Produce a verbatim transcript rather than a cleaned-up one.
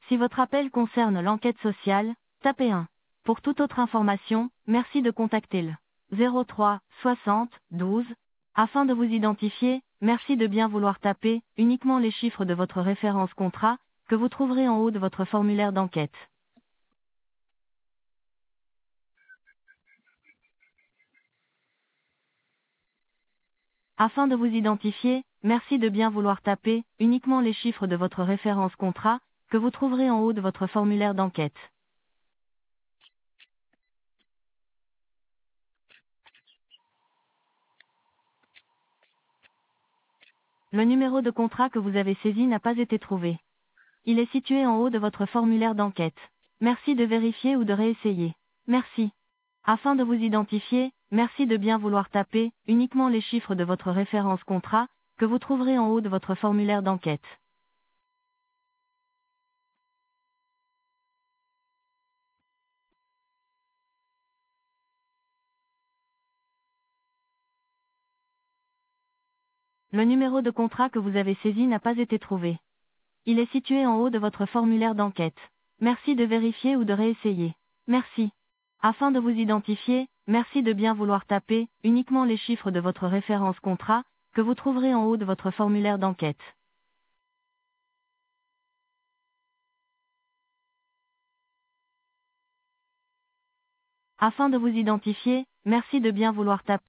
Si votre appel concerne l'enquête sociale, tapez un. Pour toute autre information, merci de contacter le zéro trois soixante douze. Afin de vous identifier, merci de bien vouloir taper uniquement les chiffres de votre référence contrat, que vous trouverez en haut de votre formulaire d'enquête. Afin de vous identifier, merci de bien vouloir taper uniquement les chiffres de votre référence contrat, que vous trouverez en haut de votre formulaire d'enquête. Le numéro de contrat que vous avez saisi n'a pas été trouvé. Il est situé en haut de votre formulaire d'enquête. Merci de vérifier ou de réessayer. Merci. Afin de vous identifier, merci de bien vouloir taper uniquement les chiffres de votre référence contrat, que vous trouverez en haut de votre formulaire d'enquête. Le numéro de contrat que vous avez saisi n'a pas été trouvé. Il est situé en haut de votre formulaire d'enquête. Merci de vérifier ou de réessayer. Merci. Afin de vous identifier, merci de bien vouloir taper uniquement les chiffres de votre référence contrat, que vous trouverez en haut de votre formulaire d'enquête. Afin de vous identifier, merci de bien vouloir taper